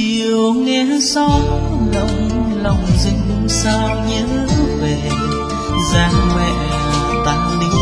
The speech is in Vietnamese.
chiều nghe gió lộng lòng rừng sao nhớ về giang mẹ ta đi